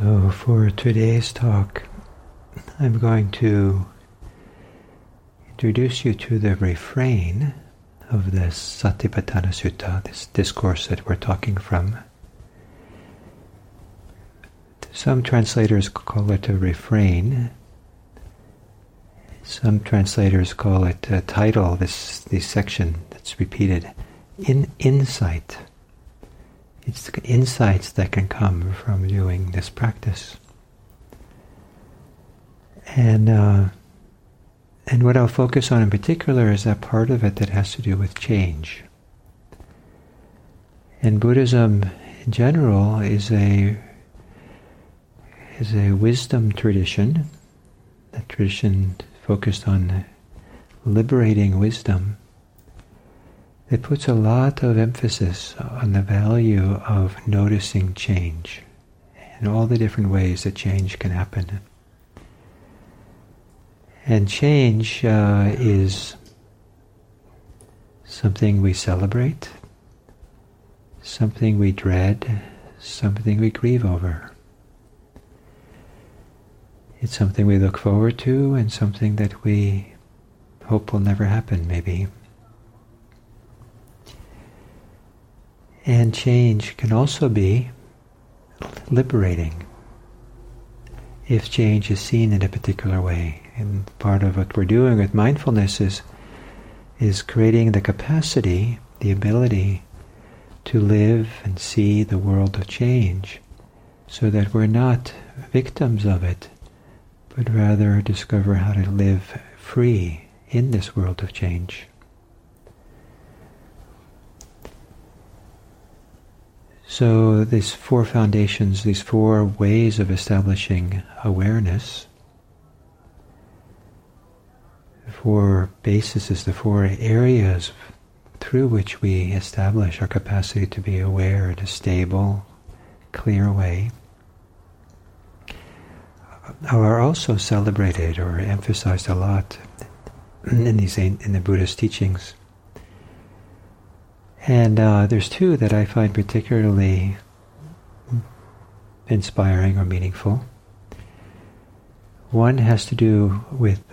So for today's talk, I'm going to introduce you to the refrain of this Satipatthana Sutta, this discourse that we're talking from. Some translators call it a refrain. Some translators call it a title, this section that's repeated. Insight. It's the insights that can come from doing this practice. And what I'll focus on in particular is that part of it that has to do with change. And Buddhism in general is a wisdom tradition, a tradition focused on liberating wisdom, that puts a lot of emphasis on the value of noticing change and all the different ways that change can happen. And change is something we celebrate, something we dread, something we grieve over. It's something we look forward to and something that we hope will never happen, maybe. And change can also be liberating if change is seen in a particular way. And part of what we're doing with mindfulness is creating the capacity, the ability to live and see the world of change so that we're not victims of it, but rather discover how to live free in this world of change. So these four foundations, these four ways of establishing awareness, the four bases, the four areas through which we establish our capacity to be aware in a stable, clear way, are also celebrated or emphasized a lot in the Buddhist teachings. And there's two that I find particularly inspiring or meaningful. One has to do with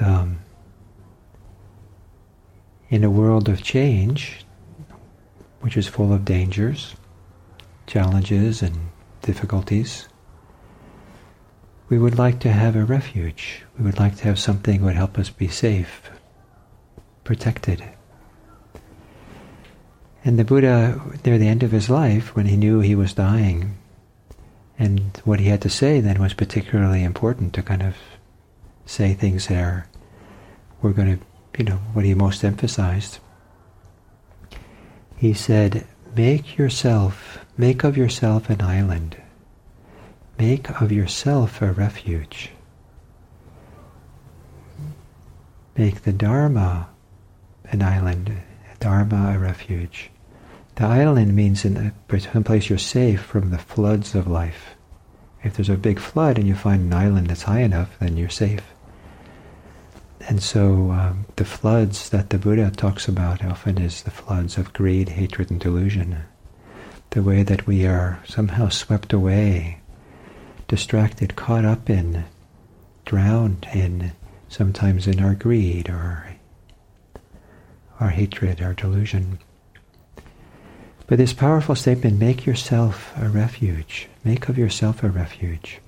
in a world of change, which is full of dangers, challenges, and difficulties, we would like to have a refuge. We would like to have something that would help us be safe, protected. And the Buddha, near the end of his life, when he knew he was dying, and what he had to say then was particularly important to kind of say things that were going to, what he most emphasized. He said, make of yourself an island. Make of yourself a refuge. Make the Dharma an island, Dharma a refuge. The island means some place you're safe from the floods of life. If there's a big flood and you find an island that's high enough, then you're safe. And so the floods that the Buddha talks about often is the floods of greed, hatred, and delusion. The way that we are somehow swept away, distracted, caught up in, drowned in, sometimes in our greed or our hatred, our delusion. But this powerful statement, make yourself a refuge. Make of yourself a refuge.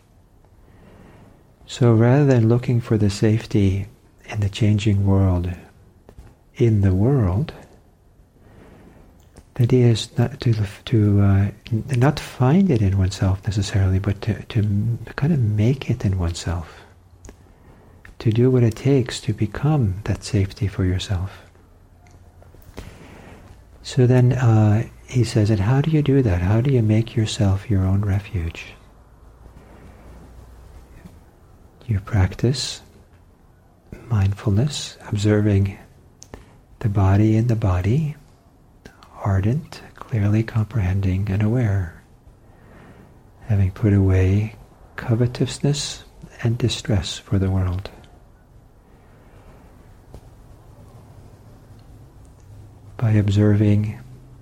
So rather than looking for the safety in the changing world, in the world, the idea is not to not find it in oneself necessarily, but to kind of make it in oneself. To do what it takes to become that safety for yourself. So then he says, and how do you do that? How do you make yourself your own refuge? You practice mindfulness, observing the body in the body, ardent, clearly comprehending and aware, having put away covetousness and distress for the world. By observing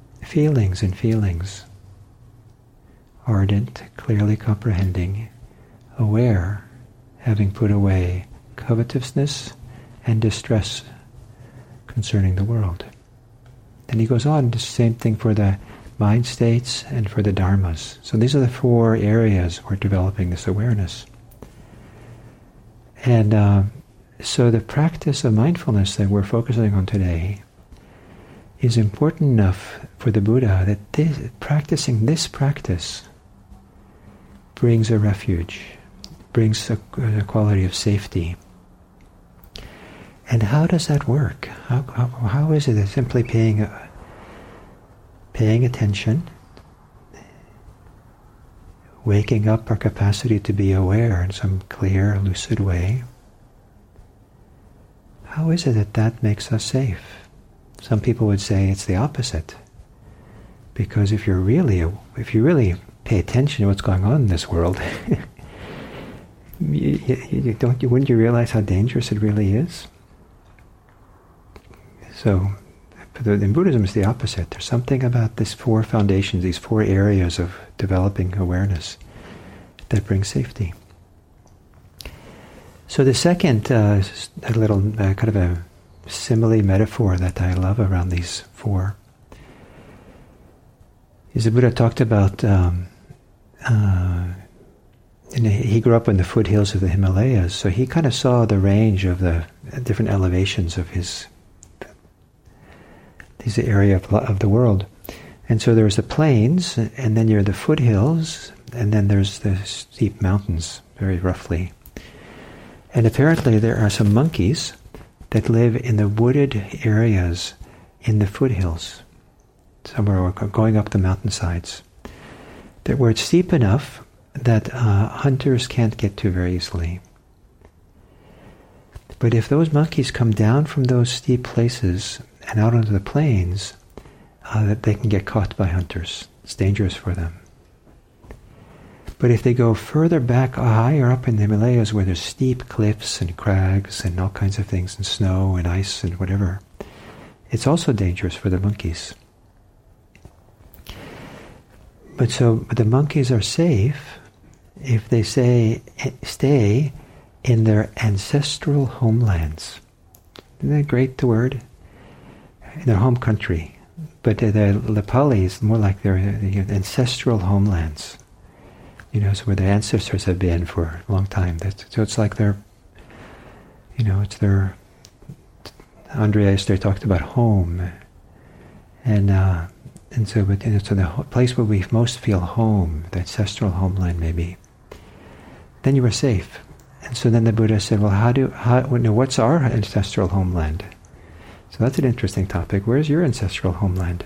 feelings, ardent, clearly comprehending, aware, having put away covetousness and distress concerning the world. And he goes on, the same thing for the mind states and for the dharmas. So these are the 4 areas we're developing this awareness. And so the practice of mindfulness that we're focusing on today is important enough for the Buddha that practicing this practice brings a refuge, brings a quality of safety. And how does that work? How is it that simply paying attention, waking up our capacity to be aware in some clear, lucid way, how is it that makes us safe? Some people would say it's the opposite. Because if you really pay attention to what's going on in this world, wouldn't you realize how dangerous it really is? So, in Buddhism, it's the opposite. There's something about these 4 foundations, these 4 areas of developing awareness that brings safety. So the second, a little kind of a simile metaphor that I love around these 4 is the Buddha talked about, he grew up in the foothills of the Himalayas, so he kind of saw the range of the different elevations of this area of the world. And so there's the plains, and then you're the foothills, and then there's the steep mountains, very roughly. And apparently there are some monkeys that live in the wooded areas in the foothills, somewhere going up the mountainsides, where it's steep enough that hunters can't get to very easily. But if those monkeys come down from those steep places and out onto the plains, that they can get caught by hunters. It's dangerous for them. But if they go further back, higher up in the Himalayas, where there's steep cliffs and crags and all kinds of things, and snow and ice and whatever, it's also dangerous for the monkeys. But the monkeys are safe if they stay in their ancestral homelands. Isn't that great, the word? In their home country. But the Pali is more like their ancestral homelands. So where their ancestors have been for a long time. So it's like it's their, Andrea yesterday talked about home. And so the place where we most feel home, the ancestral homeland maybe, then you are safe. And so then the Buddha said, well, what's our ancestral homeland? So that's an interesting topic. Where's your ancestral homeland?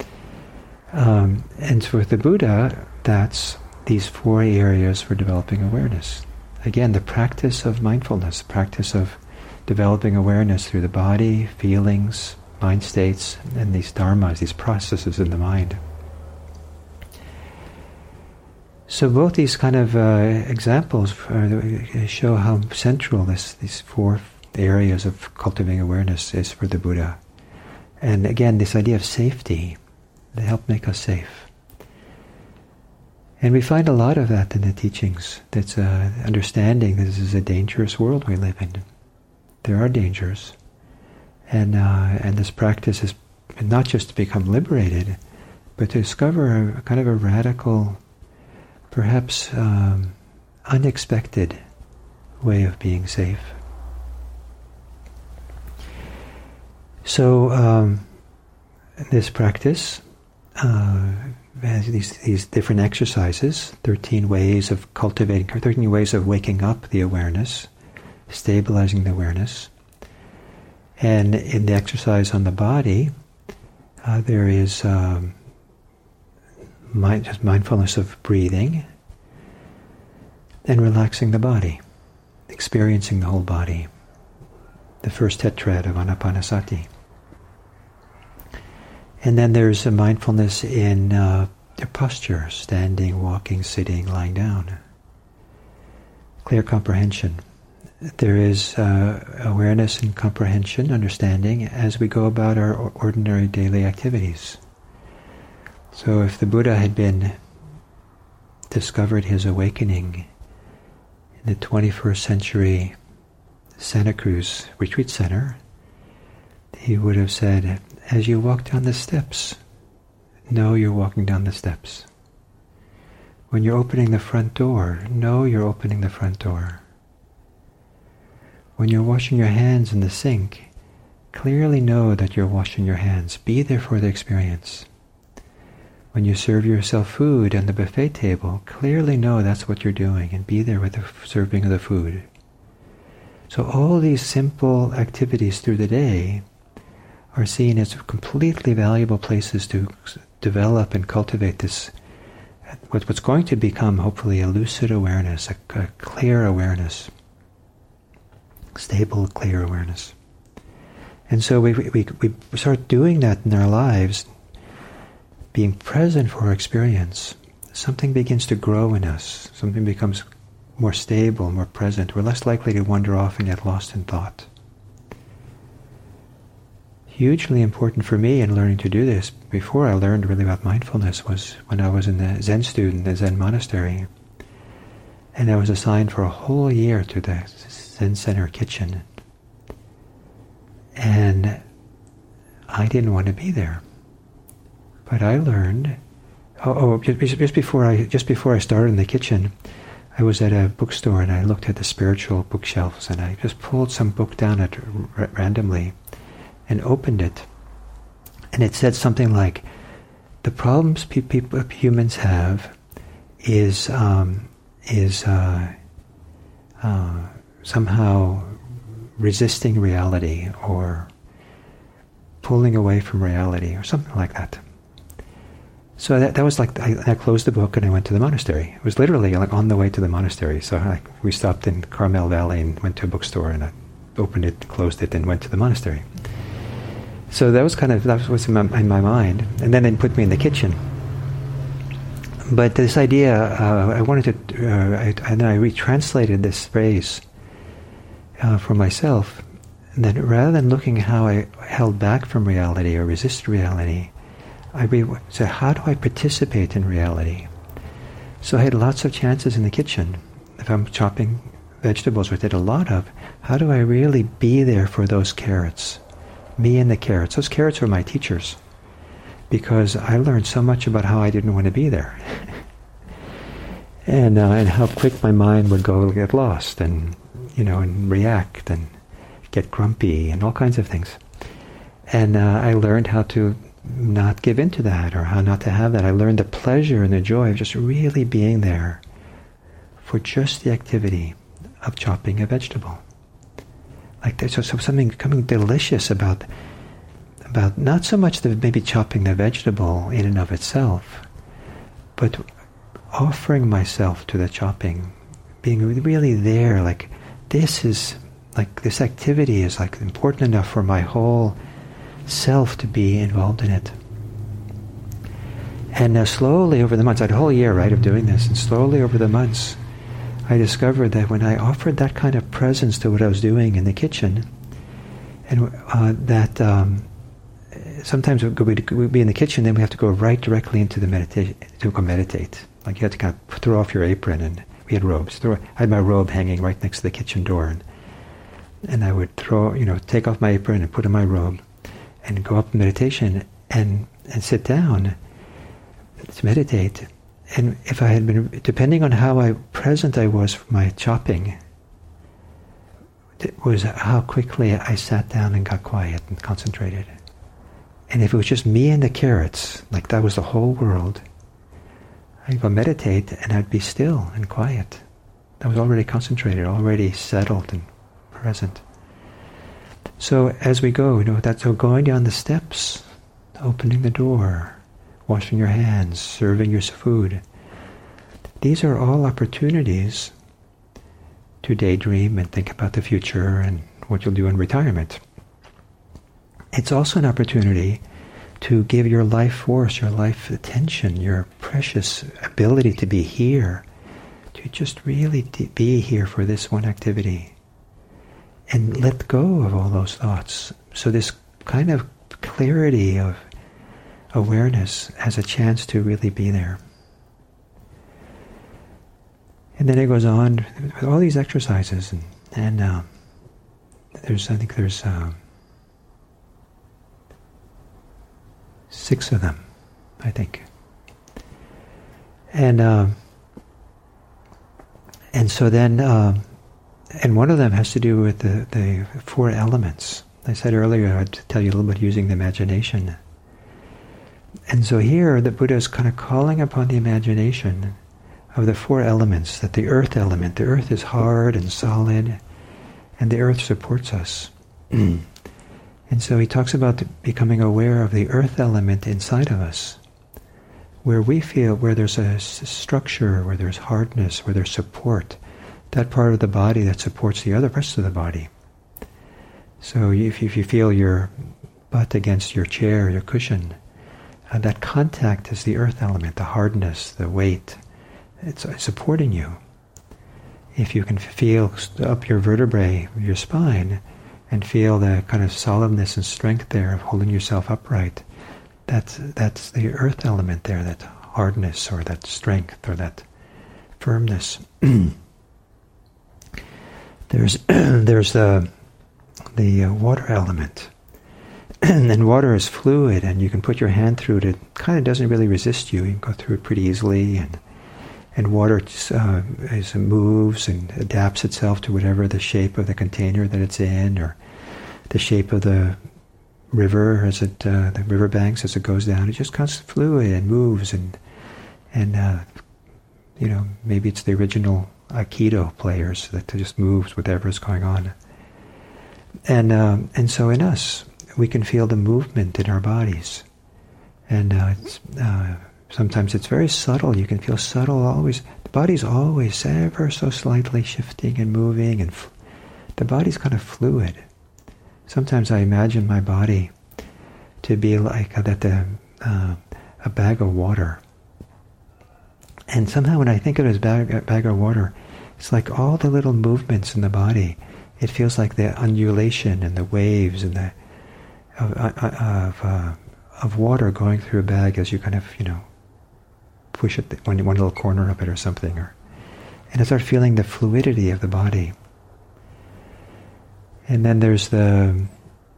And so with the Buddha, that's these 4 areas for developing awareness. Again, the practice of mindfulness, the practice of developing awareness through the body, feelings, mind states, and these dharmas, these processes in the mind. So both these kind of examples show how central these 4 areas of cultivating awareness is for the Buddha. And again, this idea of safety, they help make us safe. And we find a lot of that in the teachings. That's understanding this is a dangerous world we live in. There are dangers. And this practice is not just to become liberated, but to discover a kind of a radical, perhaps unexpected way of being safe. So this practice has these different exercises, 13 ways of cultivating, 13 ways of waking up the awareness, stabilizing the awareness. And in the exercise on the body, there is just mindfulness of breathing and relaxing the body, experiencing the whole body, the first tetrad of Anapanasati. And then there's a mindfulness in your posture, standing, walking, sitting, lying down. Clear comprehension. There is awareness and comprehension, understanding, as we go about our ordinary daily activities. So if the Buddha had discovered his awakening in the 21st century Santa Cruz Retreat Center, he would have said, as you walk down the steps, know you're walking down the steps. When you're opening the front door, know you're opening the front door. When you're washing your hands in the sink, clearly know that you're washing your hands. Be there for the experience. When you serve yourself food on the buffet table, clearly know that's what you're doing and be there with the serving of the food. So all these simple activities through the day are seen as completely valuable places to develop and cultivate this, what's going to become hopefully a lucid awareness, a clear awareness, stable, clear awareness. And so we start doing that in our lives, being present for our experience. Something begins to grow in us. Something becomes more stable, more present. We're less likely to wander off and get lost in thought. Hugely important for me in learning to do this, before I learned really about mindfulness, was when I was in the Zen student, the Zen monastery. And I was assigned for a whole year to the Zen Center kitchen. And I didn't want to be there. But I learned, just before I started in the kitchen, I was at a bookstore and I looked at the spiritual bookshelves and I just pulled some book down randomly and opened it. And it said something like, the problems humans have is somehow resisting reality or pulling away from reality or something like that. So that was like, I closed the book and I went to the monastery. It was literally like on the way to the monastery. So we stopped in Carmel Valley and went to a bookstore and I opened it, closed it, and went to the monastery. So that was in my mind. And then they put me in the kitchen. But this idea, I wanted to, and then I retranslated this phrase for myself. And then rather than looking at how I held back from reality or resisted reality, I said, how do I participate in reality? So I had lots of chances in the kitchen. If I'm chopping vegetables, which I did a lot of, how do I really be there for those carrots? Me and the carrots. Those carrots were my teachers. Because I learned so much about how I didn't want to be there. and how quick my mind would go get lost and react and get grumpy and all kinds of things. And I learned how to not give in to that, or how not to have that. I learned the pleasure and the joy of just really being there for just the activity of chopping a vegetable. Like there's something delicious about not so much maybe chopping the vegetable in and of itself, but offering myself to the chopping, being really there, like this activity is like important enough for my whole self to be involved in it. And slowly over the months, I had a whole year, right, of doing this, and slowly over the months, I discovered that when I offered that kind of presence to what I was doing in the kitchen, and sometimes we'd be in the kitchen, then we have to go right directly into the meditation, to go meditate. Like you had to kind of throw off your apron, and we had robes. I had my robe hanging right next to the kitchen door, and I would take off my apron and put on my robe, and go up in meditation and sit down to meditate. And if I had been, depending on how present I was for my chopping, it was how quickly I sat down and got quiet and concentrated. And if it was just me and the carrots, like that was the whole world, I'd go meditate and I'd be still and quiet. I was already concentrated, already settled and present. So as we go, so going down the steps, opening the door, washing your hands, serving your food, these are all opportunities to daydream and think about the future and what you'll do in retirement. It's also an opportunity to give your life force, your life attention, your precious ability to be here, to just really be here for this one activity. And let go of all those thoughts. So this kind of clarity of awareness has a chance to really be there. And then it goes on with all these exercises, and there's 6 of them, I think. And so then, and one of them has to do with the 4 elements. I said earlier I'd tell you a little bit using the imagination. And so here the Buddha is kind of calling upon the imagination of the 4 elements, that the earth element, the earth is hard and solid, and the earth supports us. And so he talks about becoming aware of the earth element inside of us, where we feel, where there's a structure, where there's hardness, where there's support, that part of the body that supports the other rest of the body. So if you feel your butt against your chair, your cushion, that contact is the earth element, the hardness, the weight. It's supporting you. If you can feel up your vertebrae, your spine, and feel the kind of solidness and strength there of holding yourself upright, that's the earth element there, that hardness or that strength or that firmness. There's the water element. And water is fluid, and you can put your hand through it. It kind of doesn't really resist you. You can go through it pretty easily, and water moves and adapts itself to whatever the shape of the container that it's in, or the shape of the river as the river banks as it goes down. It just comes fluid and moves, and maybe it's the original Aikido players that just moves whatever is going on. And so in us, we can feel the movement in our bodies, and sometimes it's very subtle. You can feel subtle always. The body's always ever so slightly shifting and moving, and the body's kind of fluid. Sometimes I imagine my body to be like a bag of water, and somehow when I think of it as a bag of water, it's like all the little movements in the body. It feels like the undulation and the waves and the of water going through a bag as you kind of, push it, one little corner of it or something. And I start feeling the fluidity of the body. And then there's the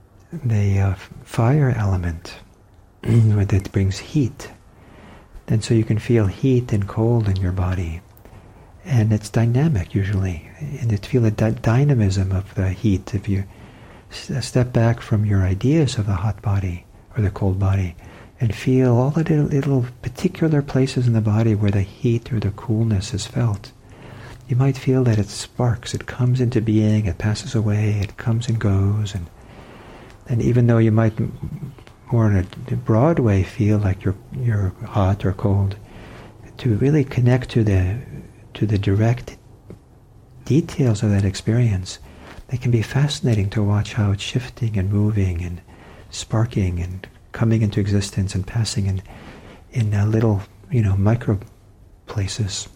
fire element that brings heat. And so you can feel heat and cold in your body. And it's dynamic usually. And you feel the dynamism of the heat. If you step back from your ideas of the hot body or the cold body and feel all the little particular places in the body where the heat or the coolness is felt, you might feel that it sparks, it comes into being, it passes away, it comes and goes, and even though you might more in a broad way feel like you're hot or cold, to really connect to the direct details of that experience, it can be fascinating to watch how it's shifting and moving and sparking and coming into existence and passing in little, micro places.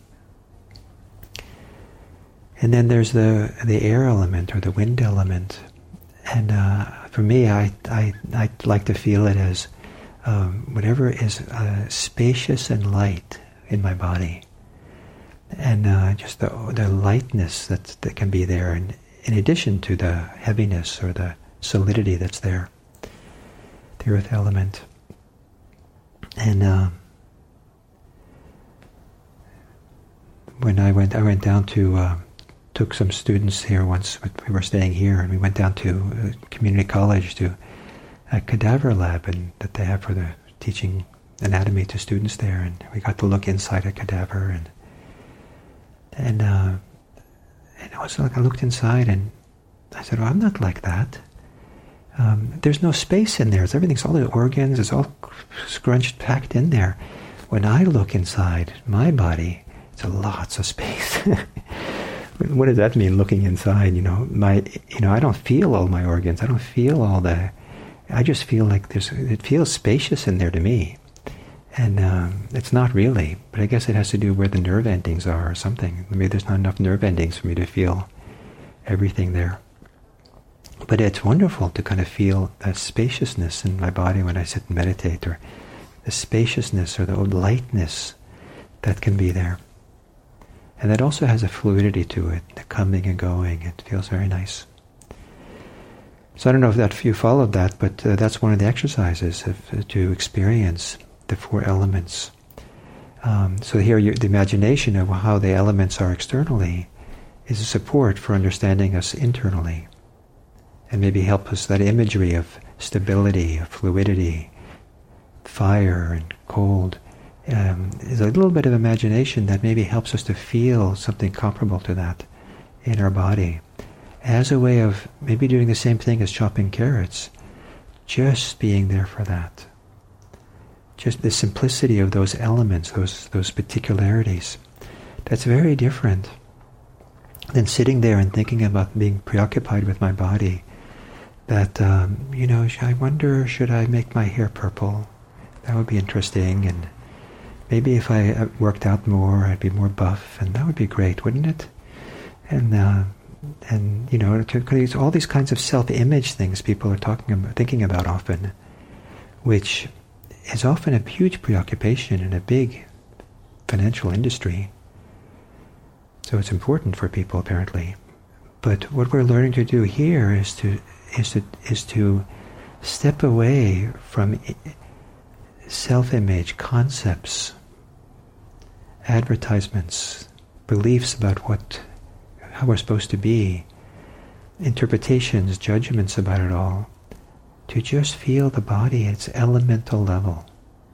And then there's the air element or the wind element. And for me, I like to feel it as whatever is spacious and light in my body. And just the lightness that can be there, and in addition to the heaviness or the solidity that's there, the earth element. And when I went down to took some students here once. We were staying here, and we went down to community college to a cadaver lab that they have for the teaching anatomy to students there, and we got to look inside a cadaver, and it was like I looked inside and I said, "Oh, I'm not like that. There's no space in there. Everything's all the organs. It's all scrunched, packed in there. When I look inside my body, it's lots of space." What does that mean? Looking inside, I don't feel all my organs. I don't feel all the. I just feel like it feels spacious in there to me, and it's not really. But I guess it has to do where the nerve endings are or something. Maybe there's not enough nerve endings for me to feel everything there. But it's wonderful to kind of feel that spaciousness in my body when I sit and meditate, or the spaciousness or the lightness that can be there. And that also has a fluidity to it, the coming and going. It feels very nice. So I don't know if you followed that, but that's one of the exercises to experience the four elements. So here the imagination of how the elements are externally is a support for understanding us internally. And maybe help us, that imagery of stability, of fluidity, fire and cold, is a little bit of imagination that maybe helps us to feel something comparable to that in our body, as a way of maybe doing the same thing as chopping carrots, just being there for that. Just the simplicity of those elements, those particularities. That's very different than sitting there and thinking about being preoccupied with my body. That, I wonder, should I make my hair purple? That would be interesting, and maybe if I worked out more, I'd be more buff, and that would be great, wouldn't it? And all these kinds of self-image things people are thinking about often, which is often a huge preoccupation in a big financial industry. So it's important for people, apparently. But what we're learning to do here is to step away from self-image, concepts, advertisements, beliefs about how we're supposed to be, interpretations, judgments about it all, to just feel the body at its elemental level.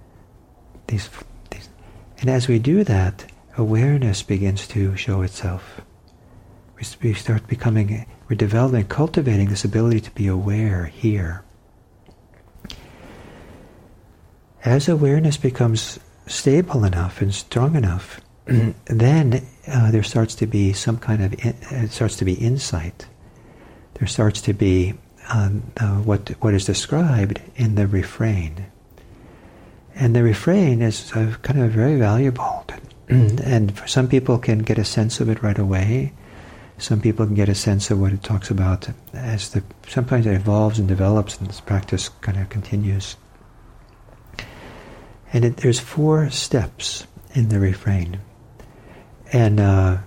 And as we do that, awareness begins to show itself. We start we're developing, cultivating this ability to be aware here. As awareness becomes stable enough and strong enough, then there starts to be insight. There starts to be what is described in the refrain. And the refrain is kind of very valuable. And for some people can get a sense of it right away. Some people can get a sense of what it talks about sometimes it evolves and develops and this practice kind of continues. And there's 4 steps in the refrain. And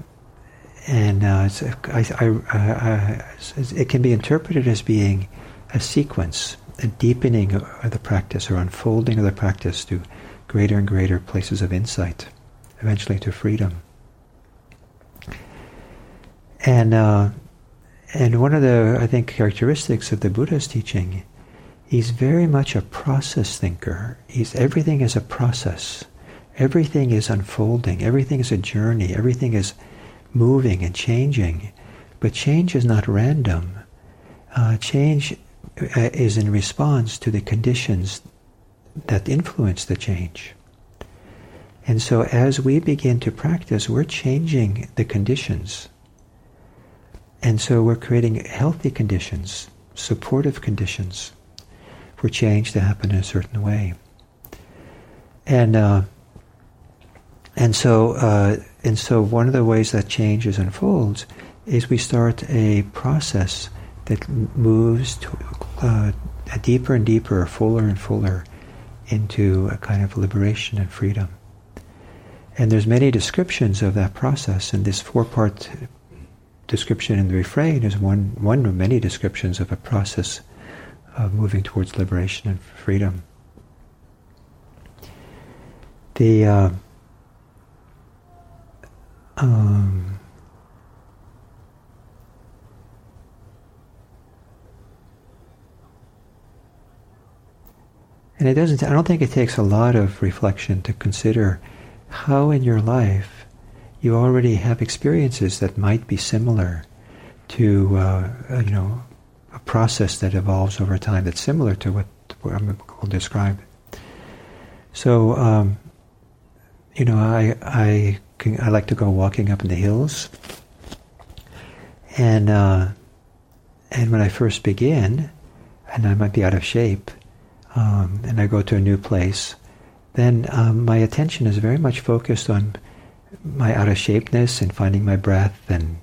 it can be interpreted as being a sequence, a deepening of the practice or unfolding of the practice to greater and greater places of insight, eventually to freedom. And one of the, I think, characteristics of the Buddha's teaching, he's very much a process thinker. Everything is a process. Everything is unfolding. Everything is a journey. Everything is moving and changing. But change is not random. Change is in response to the conditions that influence the change. And so as we begin to practice, we're changing the conditions. And so we're creating healthy conditions, supportive conditions for change to happen in a certain way. And so one of the ways that change unfolds is we start a process that moves to deeper and deeper, fuller and fuller into a kind of liberation and freedom. And there's many descriptions of that process, and this 4-part description in the refrain is one of many descriptions of a process of moving towards liberation and freedom. And I don't think it takes a lot of reflection to consider how in your life you already have experiences that might be similar to, a process that evolves over time that's similar to what we'll describe. So, I like to go walking up in the hills, and when I first begin, and I might be out of shape, and I go to a new place, then my attention is very much focused on my out-of-shapeness and finding my breath and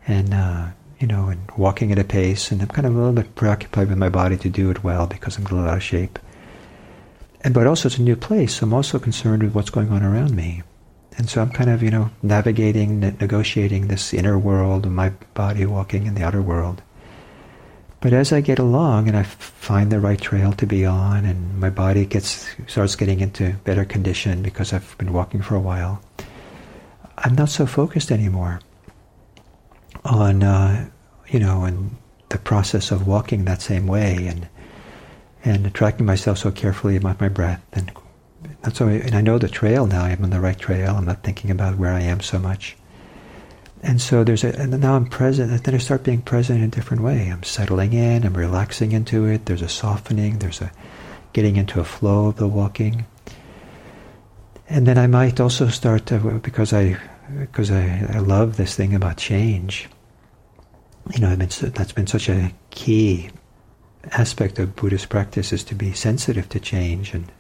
walking at a pace, and I'm kind of a little bit preoccupied with my body to do it well because I'm a little out of shape. But also it's a new place, so I'm also concerned with what's going on around me. And so I'm kind of, navigating, negotiating this inner world of my body walking in the outer world. But as I get along and I find the right trail to be on, and my body starts getting into better condition because I've been walking for a while, I'm not so focused anymore on, on the process of walking that same way and tracking myself so carefully about my breath. And I know the trail now. I'm on the right trail. I'm not thinking about where I am so much. And so and now I'm present, and then I start being present in a different way. I'm settling in, I'm relaxing into it, there's a softening, there's a getting into a flow of the walking. And then I might also start to, because I love this thing about change. That's been such a key aspect of Buddhist practice, is to be sensitive to change. And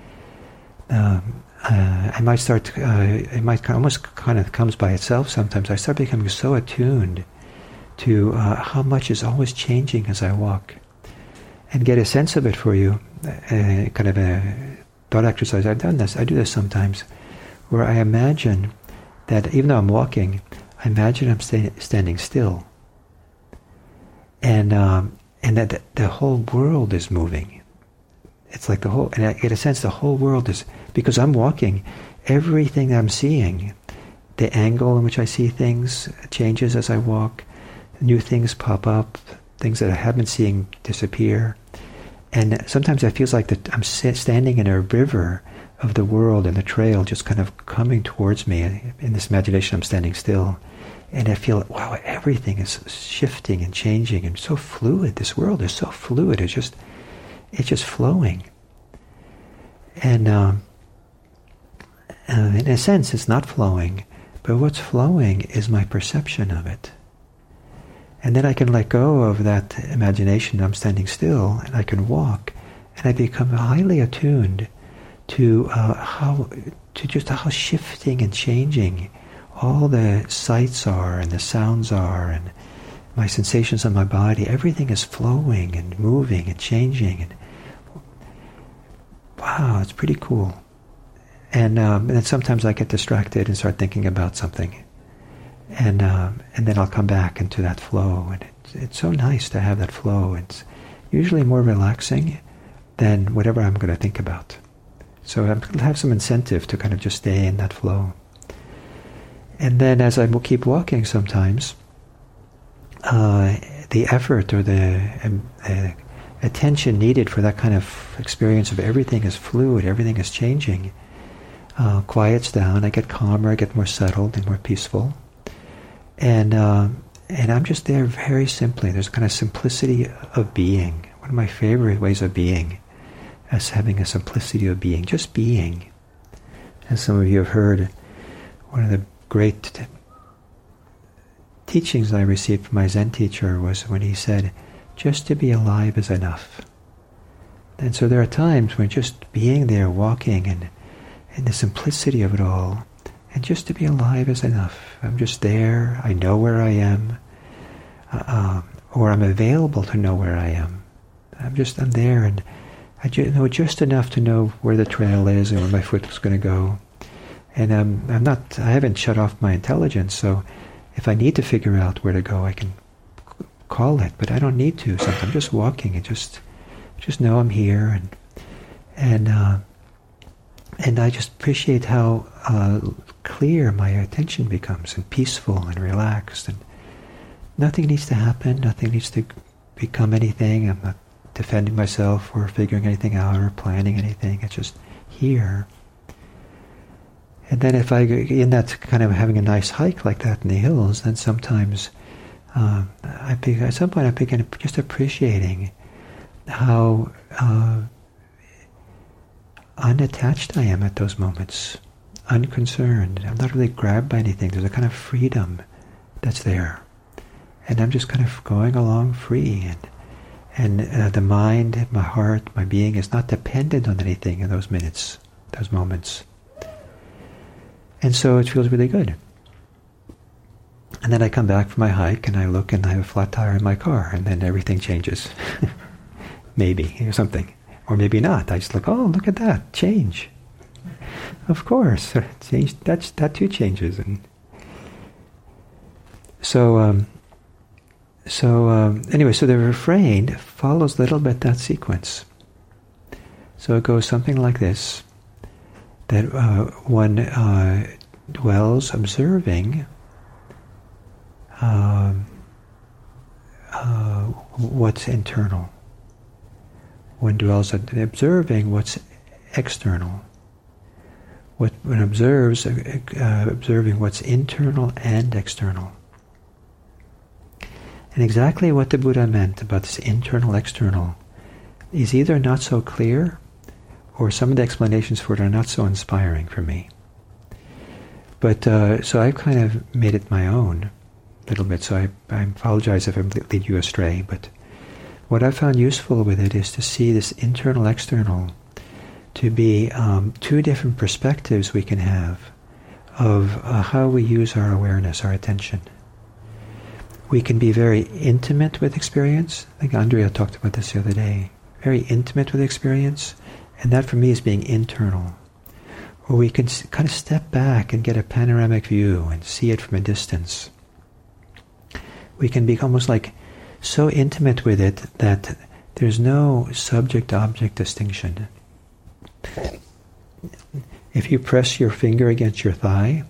I might start, it might almost kind of comes by itself sometimes. I start becoming so attuned to how much is always changing as I walk. And get a sense of it for you, kind of a thought exercise. I do this sometimes, where I imagine that even though I'm walking, I imagine I'm standing still. And that the whole world is moving. It's like and I get a sense the whole world is, because I'm walking, everything I'm seeing, the angle in which I see things changes as I walk, new things pop up, things that I have been seeing disappear. And sometimes it feels like that I'm standing in a river of the world, and the trail just kind of coming towards me. In this imagination, I'm standing still. And I feel, wow, everything is shifting and changing and so fluid. This world is so fluid. It's just flowing. And in a sense, it's not flowing, but what's flowing is my perception of it. And then I can let go of that imagination. I'm standing still, and I can walk, and I become highly attuned to how shifting and changing all the sights are, and the sounds are, and my sensations on my body. Everything is flowing and moving and changing, and wow, it's pretty cool. And then sometimes I get distracted and start thinking about something, and then I'll come back into that flow, and it's so nice to have that flow. It's usually more relaxing than whatever I'm going to think about. So I have some incentive to kind of just stay in that flow. And then as I keep walking, sometimes the effort or the attention needed for that kind of experience of everything is fluid, everything is changing, quiets down. I get calmer, I get more settled and more peaceful. And I'm just there very simply. There's a kind of simplicity of being. One of my favorite ways of being is having a simplicity of being, just being. As some of you have heard, one of the great teachings I received from my Zen teacher was when he said, just to be alive is enough. And so there are times when just being there, walking, and the simplicity of it all, and just to be alive is enough. I'm just there, I know where I am, or I'm available to know where I am. I'm there, and I know just enough to know where the trail is and where my foot is going to go. And I haven't shut off my intelligence, so if I need to figure out where to go, I can call it, but I don't need to. Sometimes I'm just walking and just know I'm here, and I just appreciate how clear my attention becomes, and peaceful and relaxed, and nothing needs to happen, nothing needs to become anything. I'm not defending myself or figuring anything out or planning anything. It's just here. And then if in that kind of having a nice hike like that in the hills, then sometimes at some point I begin just appreciating how unattached I am at those moments, unconcerned. I'm not really grabbed by anything. There's a kind of freedom that's there. And I'm just kind of going along free. And the mind, my heart, my being is not dependent on anything in those minutes, those moments. And so it feels really good. And then I come back from my hike and I look and I have a flat tire in my car, and then everything changes. Maybe, or something. Or maybe not. I just look, oh, look at that, change. Of course, that too changes. And anyway, so the refrain follows a little bit that sequence. So it goes something like this, that one dwells observing what's internal. One dwells observing what's external. One observes observing what's internal and external. And exactly what the Buddha meant about this internal-external is either not so clear, or some of the explanations for it are not so inspiring for me. But so I've kind of made it my own a little bit, so I apologize if I lead you astray, but what I found useful with it is to see this internal-external to be two different perspectives we can have of how we use our awareness, our attention. We can be very intimate with experience. I think Andrea talked about this the other day. Very intimate with experience, and that for me is being internal. Or we can kind of step back and get a panoramic view and see it from a distance. We can be almost like so intimate with it that there's no subject-object distinction. If you press your finger against your thigh,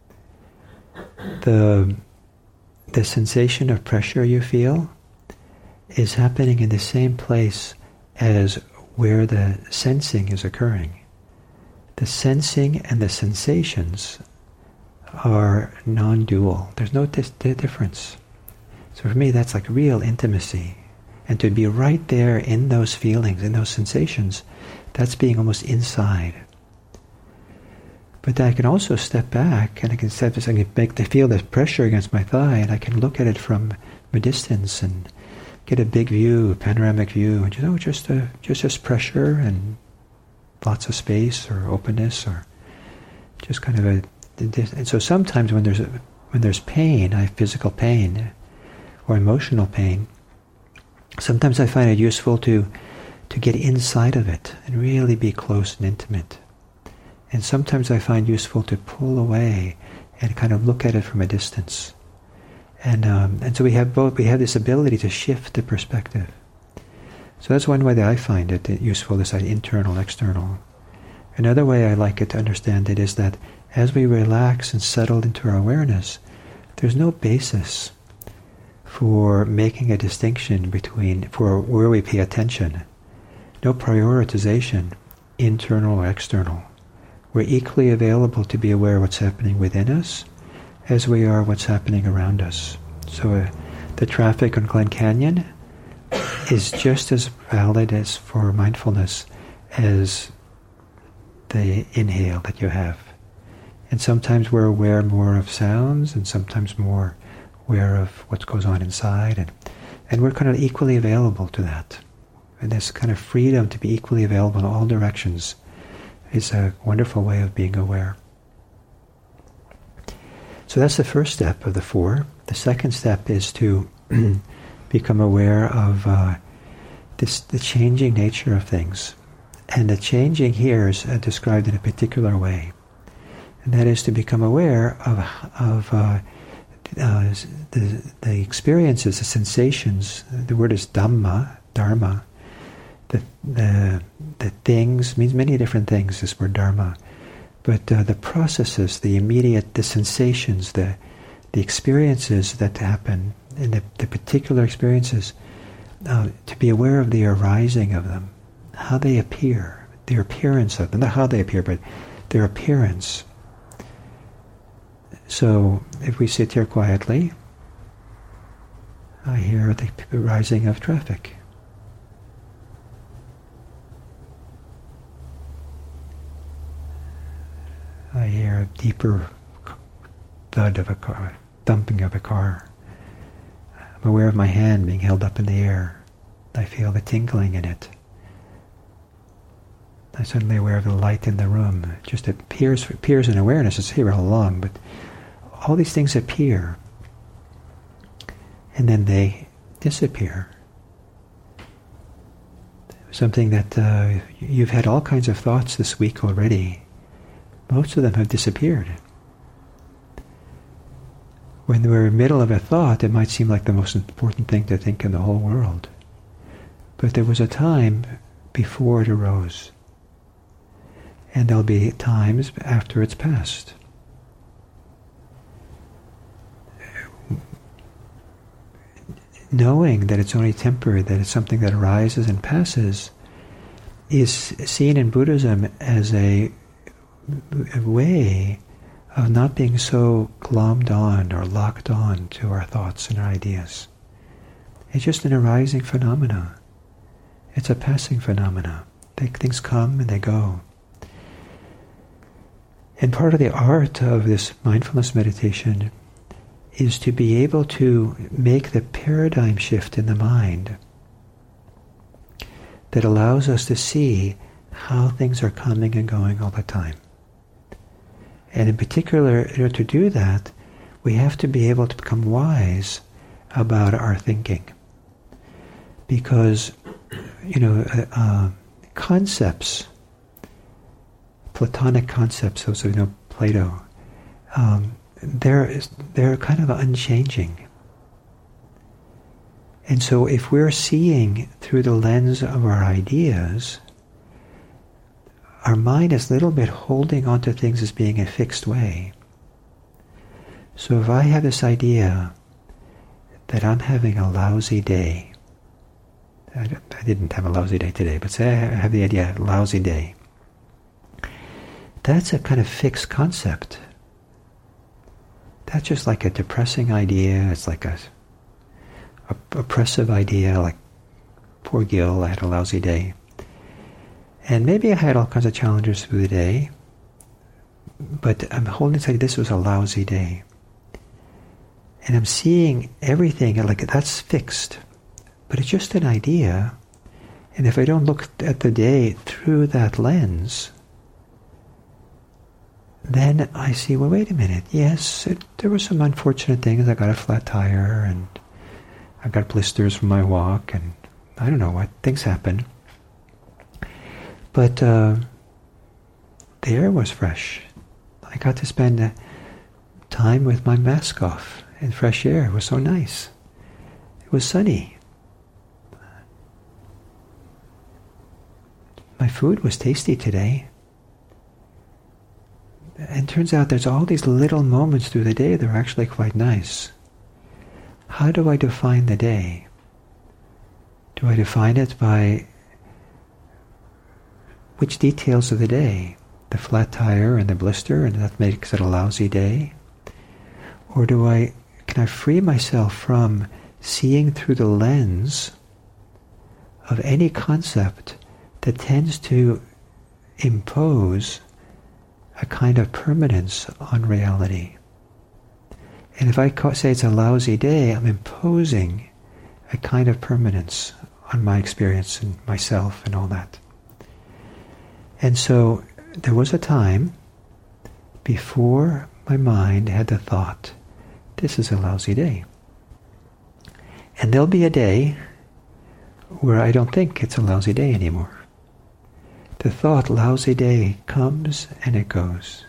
the sensation of pressure you feel is happening in the same place as where the sensing is occurring. The sensing and the sensations are non-dual. There's no difference. So for me, that's like real intimacy. And to be right there in those feelings, in those sensations, that's being almost inside. But I can also step back, and I can feel this pressure against my thigh, and I can look at it from a distance and get a big view, a panoramic view, and just pressure and lots of space or openness, or just kind of a. And so sometimes when there's pain, physical pain or emotional pain, sometimes I find it useful to get inside of it and really be close and intimate. And sometimes I find useful to pull away and kind of look at it from a distance. And so we have both. We have this ability to shift the perspective. So that's one way that I find it useful, this internal, external. Another way I like it to understand it is that as we relax and settle into our awareness, there's no basis for making a distinction for where we pay attention. No prioritization, internal or external. We're equally available to be aware of what's happening within us as we are what's happening around us. So the traffic on Glen Canyon is just as valid as for mindfulness as the inhale that you have. And sometimes we're aware more of sounds, and sometimes more aware of what goes on inside, and we're kind of equally available to that. And this kind of freedom to be equally available in all directions is a wonderful way of being aware. So that's the first step of the 4. The second step is to become aware of the changing nature of things. And the changing here is described in a particular way. And that is to become aware of the experiences, the sensations. The word is dharma. The things means many different things, this word dharma. But the processes, the sensations, the experiences that happen, and the particular experiences, to be aware of the arising of them, how they appear, their appearance of them, not how they appear, but their appearance. So if we sit here quietly, I hear the rising of traffic. I hear a deeper thud of a car, thumping of a car. I'm aware of my hand being held up in the air. I feel the tingling in it. I'm suddenly aware of the light in the room. It just appears in awareness. It's here all along, but all these things appear, and then they disappear. Something that you've had all kinds of thoughts this week already, Most of them have disappeared. When we're in the middle of a thought, it might seem like the most important thing to think in the whole world. But there was a time before it arose. And there'll be times after it's passed. Knowing that it's only temporary, that it's something that arises and passes, is seen in Buddhism as a way of not being so glommed on or locked on to our thoughts and our ideas. It's just an arising phenomena. It's a passing phenomena. Things come and they go. And part of the art of this mindfulness meditation is to be able to make the paradigm shift in the mind that allows us to see how things are coming and going all the time. And in particular, in order to do that, we have to be able to become wise about our thinking. Because, concepts, Platonic concepts, those who know Plato, they're kind of unchanging. And so if we're seeing through the lens of our ideas, our mind is a little bit holding on to things as being a fixed way. So if I have this idea that I'm having a lousy day, I didn't have a lousy day today, but say I have the idea, lousy day. That's a kind of fixed concept. That's just like a depressing idea. It's like a oppressive idea, like, poor Gil, I had a lousy day. And maybe I had all kinds of challenges through the day, but I'm holding to say this was a lousy day. And I'm seeing everything like that's fixed, but it's just an idea. And if I don't look at the day through that lens, then I see, well, wait a minute, yes, there were some unfortunate things. I got a flat tire, and I got blisters from my walk, and I don't know what, things happen. But the air was fresh. I got to spend time with my mask off in fresh air. It was so nice. It was sunny. My food was tasty today. And it turns out there's all these little moments through the day that are actually quite nice. How do I define the day? Do I define it by which details of the day? The flat tire and the blister, and that makes it a lousy day? Or can I free myself from seeing through the lens of any concept that tends to impose a kind of permanence on reality? And if I say it's a lousy day, I'm imposing a kind of permanence on my experience and myself and all that. And so there was a time before my mind had the thought, this is a lousy day. And there'll be a day where I don't think it's a lousy day anymore. The thought, lousy day, comes and it goes.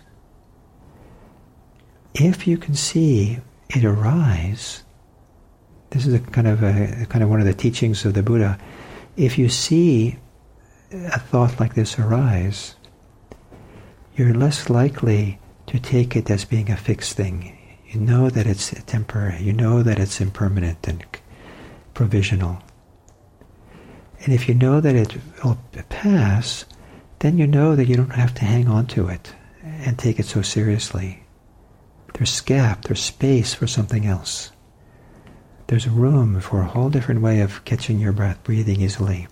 If you can see it arise, this is a kind of one of the teachings of the Buddha. If you see a thought like this arise, you're less likely to take it as being a fixed thing. You know that it's temporary. You know that it's impermanent and provisional. And if you know that it will pass, then you know that you don't have to hang on to it and take it so seriously. There's gap, there's space for something else. There's room for a whole different way of catching your breath, breathing easily.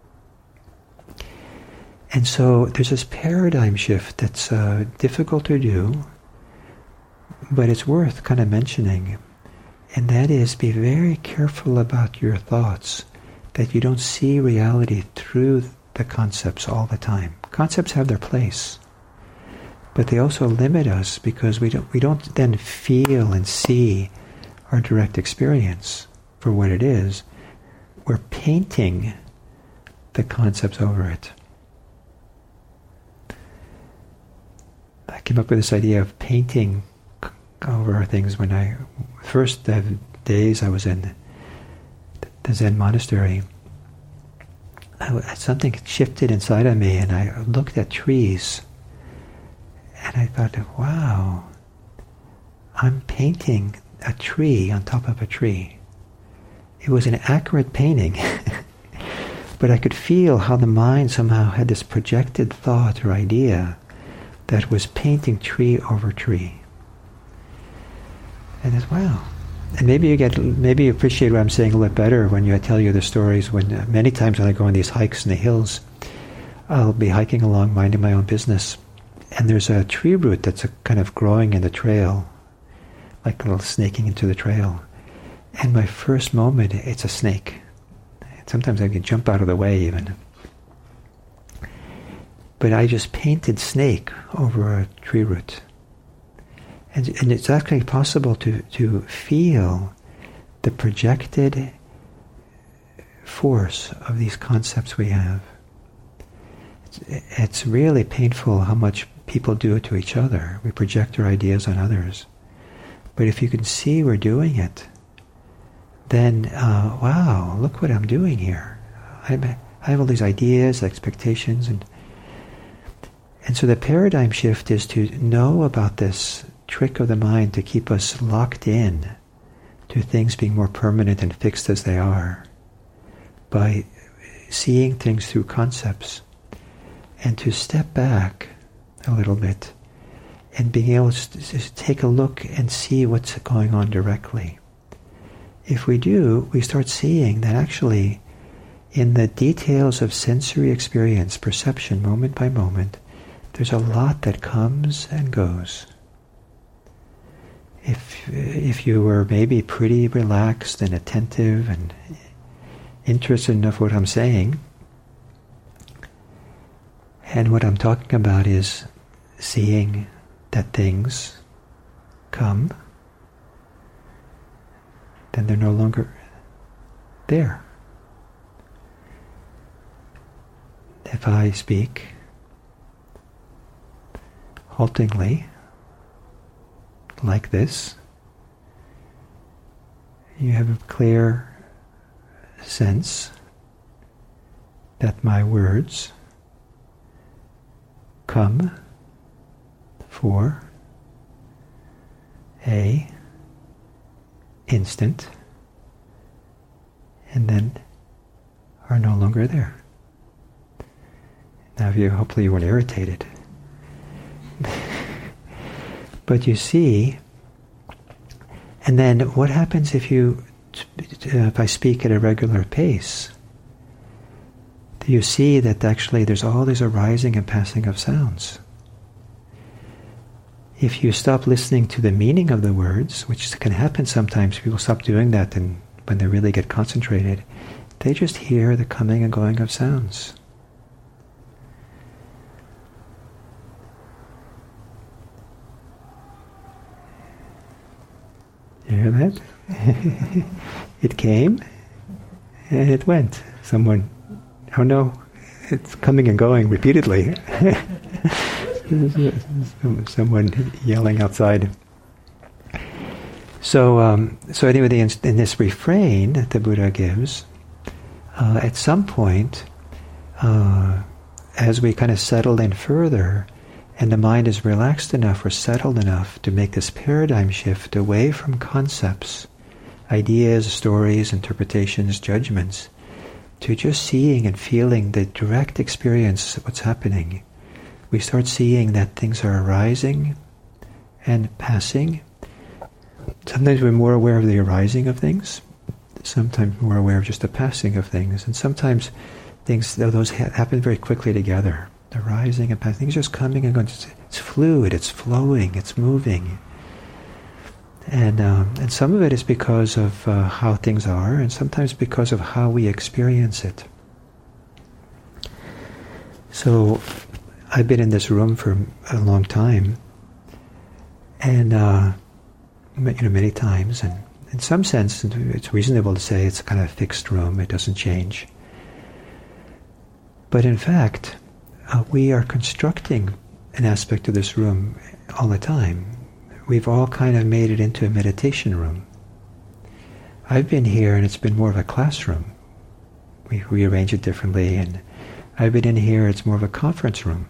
And so there's this paradigm shift that's difficult to do, but it's worth kind of mentioning. And that is, be very careful about your thoughts, that you don't see reality through the concepts all the time. Concepts have their place, but they also limit us because we don't then feel and see our direct experience for what it is. We're painting the concepts over it. came up with this idea of painting over things when I first days I was in the Zen monastery. Something shifted inside of me, and I looked at trees, and I thought, wow, I'm painting a tree on top of a tree. It was an accurate painting, but I could feel how the mind somehow had this projected thought or idea that was painting tree over tree. And it's, wow. And maybe you appreciate what I'm saying a little better when I tell you the stories. When many times when I go on these hikes in the hills, I'll be hiking along, minding my own business, and there's a tree root that's kind of growing in the trail, like a little snaking into the trail. And my first moment, it's a snake. Sometimes I can jump out of the way even. But I just painted snake over a tree root. And it's actually possible to feel the projected force of these concepts we have. It's really painful how much people do it to each other. We project our ideas on others. But if you can see we're doing it, then, wow, look what I'm doing here. I have all these ideas, expectations, and so the paradigm shift is to know about this trick of the mind to keep us locked in to things being more permanent and fixed as they are, by seeing things through concepts, and to step back a little bit and being able to take a look and see what's going on directly. If we do, we start seeing that actually in the details of sensory experience, perception, moment by moment, there's a lot that comes and goes. If you were maybe pretty relaxed and attentive and interested enough what I'm saying, and what I'm talking about is seeing that things come, then they're no longer there. If I speak haltingly, like this, you have a clear sense that my words come for a instant and then are no longer there. Now, hopefully you weren't irritated. But you see, and then what happens if I speak at a regular pace? Do you see that actually there's all this arising and passing of sounds? If you stop listening to the meaning of the words, which can happen sometimes, people stop doing that, and when they really get concentrated, they just hear the coming and going of sounds. You hear that? It came and it went. Someone, oh no, it's coming and going repeatedly. Someone yelling outside. So anyway, in this refrain that the Buddha gives, at some point, as we kind of settle in further, and the mind is relaxed enough or settled enough to make this paradigm shift away from concepts, ideas, stories, interpretations, judgments, to just seeing and feeling the direct experience of what's happening. We start seeing that things are arising and passing. Sometimes we're more aware of the arising of things. Sometimes we're aware of just the passing of things. And sometimes things, those happen very quickly together. The rising and passing, things just coming and going. It's fluid, it's flowing, it's moving. And some of it is because of how things are, and sometimes because of how we experience it. So I've been in this room for a long time, and many times, and in some sense it's reasonable to say it's a kind of fixed room, it doesn't change. But in fact, we are constructing an aspect of this room all the time. We've all kind of made it into a meditation room. I've been here and it's been more of a classroom. We rearrange it differently, and I've been in here, it's more of a conference room.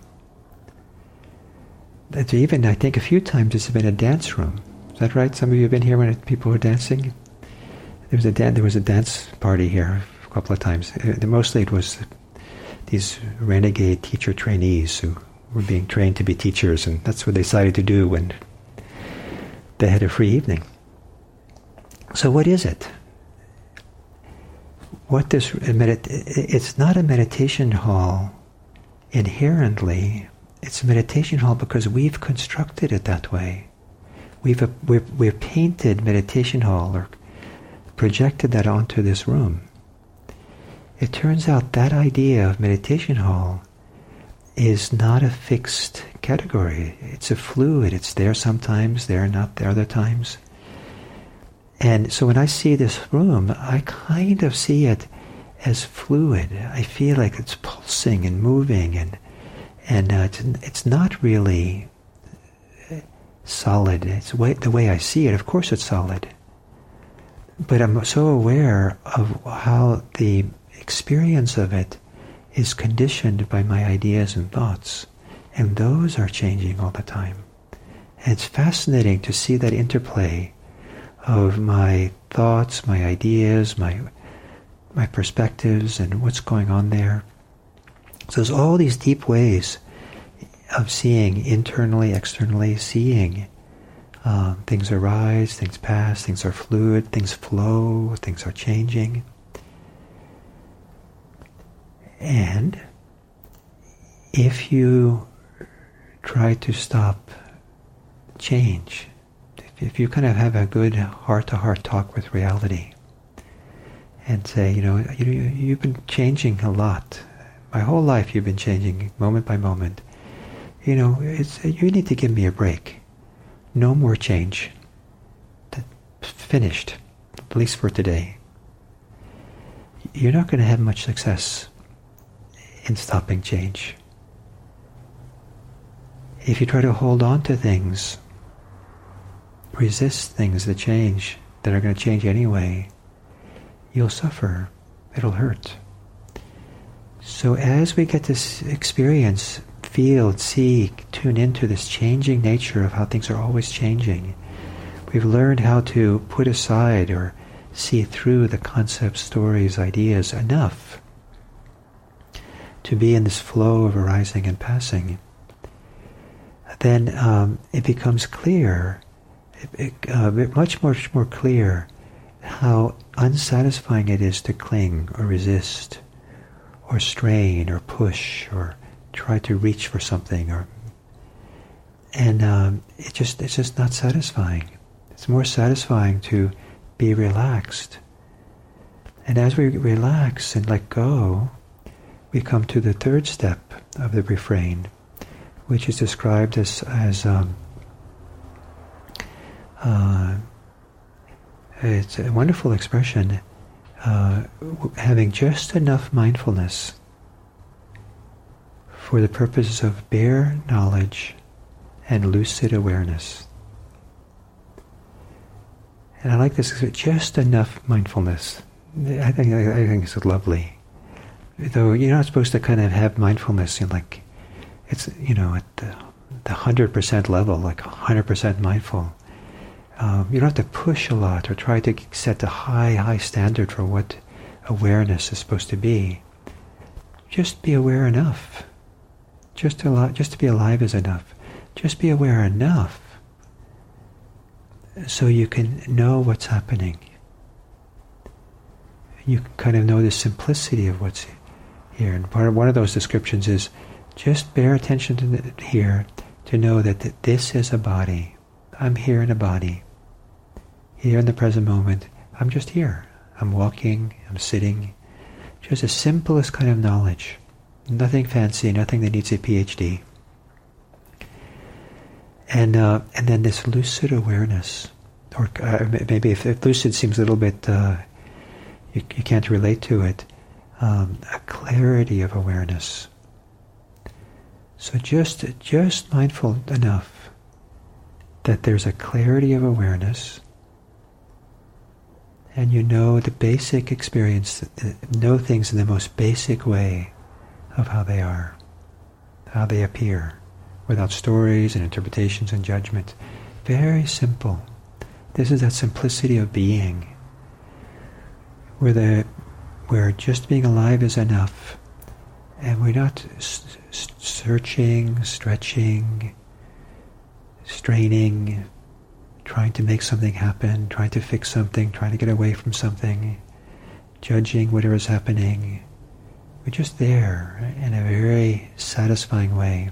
It's even, I think a few times it's been a dance room. Is that right? Some of you have been here when people were dancing? There was a dance party here a couple of times. Mostly it was these renegade teacher trainees who were being trained to be teachers, and that's what they decided to do when they had a free evening. So what is it? It's not a meditation hall inherently. It's a meditation hall because we've constructed it that way. We've painted meditation hall or projected that onto this room. It turns out that idea of meditation hall is not a fixed category. It's a fluid. It's there sometimes, there not there other times. And so when I see this room, I kind of see it as fluid. I feel like it's pulsing and moving, and it's not really solid. It's the way I see it. Of course it's solid. But I'm so aware of how the experience of it is conditioned by my ideas and thoughts. And those are changing all the time. And it's fascinating to see that interplay of my thoughts, my ideas, my perspectives, and what's going on there. So there's all these deep ways of seeing internally, externally, seeing things arise, things pass, things are fluid, things flow, things are changing. And if you try to stop change, if you kind of have a good heart-to-heart talk with reality and say, you've been changing a lot. My whole life you've been changing moment by moment. You need to give me a break. No more change. Finished, at least for today. You're not going to have much success in stopping change. If you try to hold on to things, resist things that change, that are going to change anyway, you'll suffer. It'll hurt. So as we get to experience, feel, see, tune into this changing nature of how things are always changing, we've learned how to put aside or see through the concepts, stories, ideas enough to be in this flow of arising and passing. Then it becomes clear, much more clear, how unsatisfying it is to cling or resist or strain or push or try to reach for something, it's just not satisfying. It's more satisfying to be relaxed. And as we relax and let go, we come to the third step of the refrain, which is described as it's a wonderful expression, having just enough mindfulness for the purposes of bare knowledge and lucid awareness. And I like this, just enough mindfulness. I think it's lovely. Though you're not supposed to kind of have mindfulness at the 100% level, like 100% mindful. You don't have to push a lot or try to set a high standard for what awareness is supposed to be. Just be aware enough. Just to be alive is enough. Just be aware enough so you can know what's happening. You can kind of know the simplicity of what's here. And one of those descriptions is just bear attention to here to know that this is a body. I'm here in a body. Here in the present moment, I'm just here. I'm walking, I'm sitting. Just the simplest kind of knowledge. Nothing fancy, nothing that needs a PhD. And then this lucid awareness, or maybe if lucid seems a little bit, you can't relate to it, a clarity of awareness. So just mindful enough that there's a clarity of awareness, and you know the basic experience, know things in the most basic way of how they are, how they appear, without stories and interpretations and judgment. Very simple. This is that simplicity of being, where just being alive is enough, and we're not searching, stretching, straining, trying to make something happen, trying to fix something, trying to get away from something, judging whatever is happening. We're just there in a very satisfying way.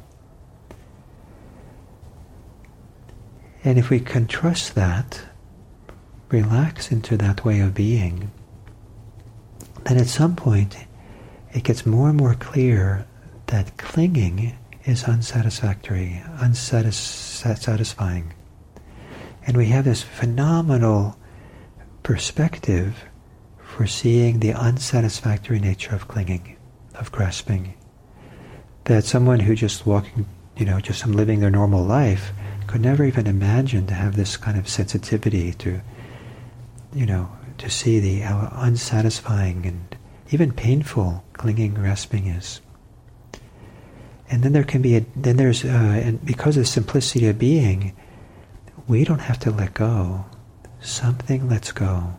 And if we can trust that, relax into that way of being, then at some point it gets more and more clear that clinging is unsatisfactory, unsatisfying. And we have this phenomenal perspective for seeing the unsatisfactory nature of clinging, of grasping. That someone who just walking, just living their normal life could never even imagine to have this kind of sensitivity to, to see how unsatisfying and even painful clinging, grasping is. And then there can be and because of the simplicity of being, we don't have to let go. Something lets go.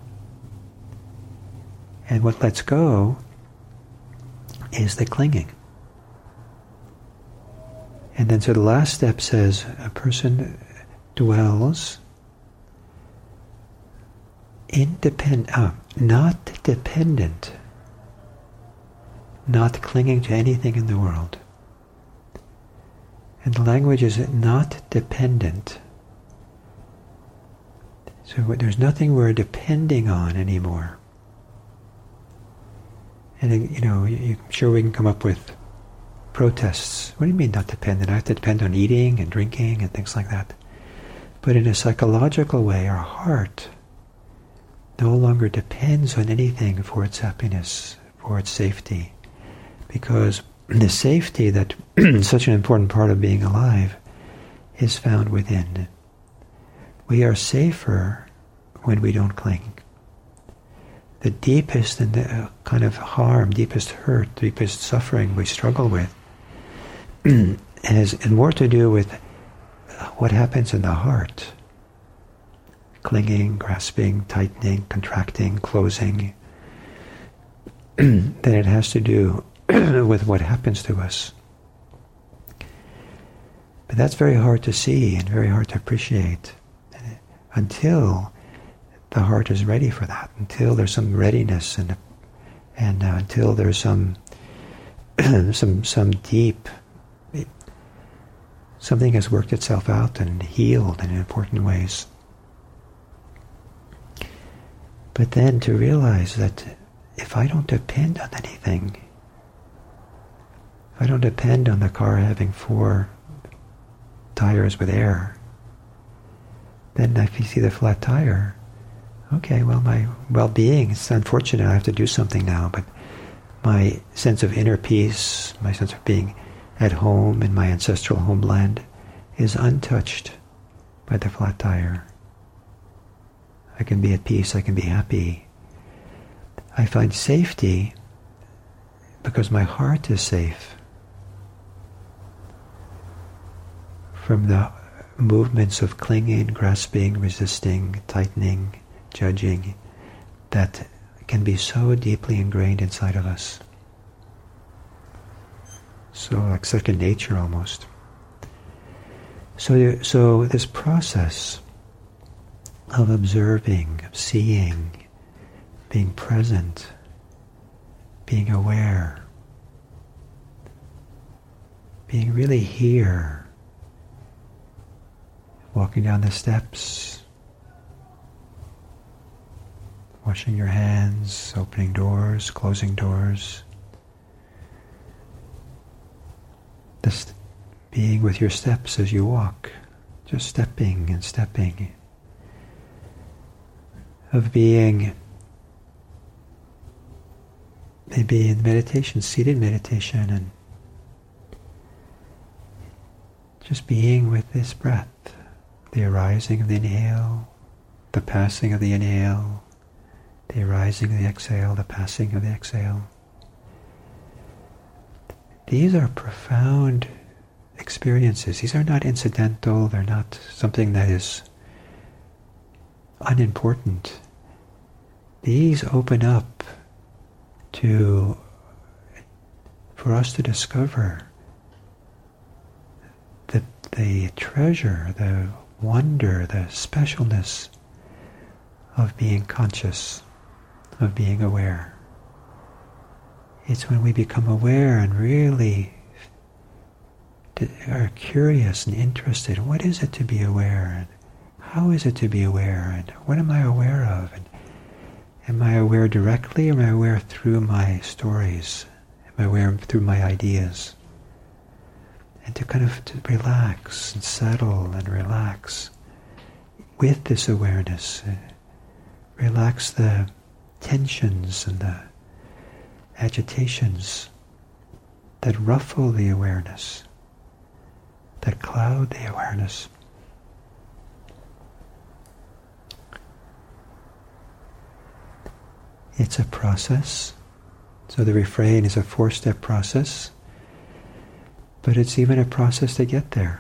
And what lets go is the clinging. And then so the last step says a person dwells not dependent, not clinging to anything in the world. And the language is not dependent. So there's nothing we're depending on anymore. And I'm sure we can come up with protests. What do you mean not dependent? I have to depend on eating and drinking and things like that. But in a psychological way, our heart no longer depends on anything for its happiness, for its safety. Because the safety that is such an important part of being alive is found within. We are safer when we don't cling. The deepest and the kind of harm, deepest hurt, deepest suffering we struggle with has more to do with what happens in the heart. Clinging, grasping, tightening, contracting, closing, than it has to do with what happens to us. But that's very hard to see and very hard to appreciate until the heart is ready for that, until there's some readiness and until there's some deep, something has worked itself out and healed in important ways. But then to realize that if I don't depend on anything, if I don't depend on the car having 4 tires with air, then if you see the flat tire, okay, well, my well-being, it's unfortunate I have to do something now, but my sense of inner peace, my sense of being at home in my ancestral homeland is untouched by the flat tire. I can be at peace, I can be happy. I find safety because my heart is safe from the movements of clinging, grasping, resisting, tightening, judging that can be so deeply ingrained inside of us. So like second nature almost. So this process of observing, of seeing, being present, being aware, being really here, walking down the steps, washing your hands, opening doors, closing doors, just being with your steps as you walk, just stepping and stepping, of being maybe in meditation, seated meditation, Just being with this breath, the arising of the inhale, the passing of the inhale, the arising of the exhale, the passing of the exhale. These are profound experiences. These are not incidental, they're not something that is unimportant. These open up for us to discover the treasure, the wonder, the specialness of being conscious, of being aware. It's when we become aware and really are curious and interested. What is it to be aware? And how is it to be aware? And what am I aware of? And am I aware directly, or am I aware through my stories? Am I aware through my ideas? And to kind of to relax and settle and relax with this awareness. Relax the tensions and the agitations that ruffle the awareness, that cloud the awareness. It's a process. So the refrain is a 4-step process, but it's even a process to get there.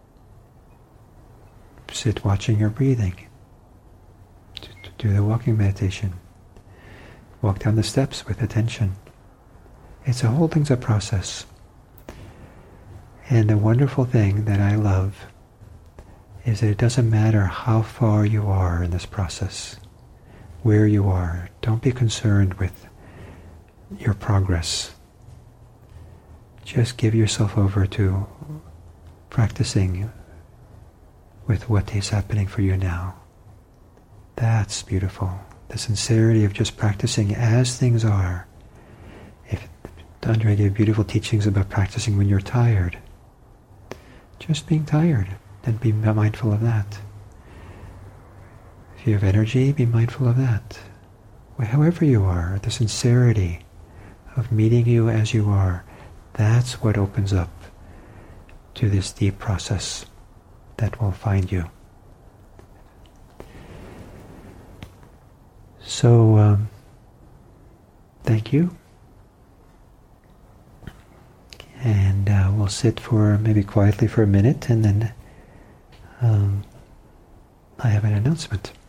Sit watching your breathing. Do the walking meditation. Walk down the steps with attention. It's a whole thing's a process. And the wonderful thing that I love is that it doesn't matter how far you are in this process, where you are. Don't be concerned with your progress. Just give yourself over to practicing with what is happening for you now. That's beautiful. The sincerity of just practicing as things are. If Andre gave beautiful teachings about practicing when you're tired, just being tired, and be mindful of that. If you have energy, be mindful of that. However you are, the sincerity of meeting you as you are, that's what opens up to this deep process that will find you. So, thank you. And we'll sit for maybe quietly for a minute, and then I have an announcement.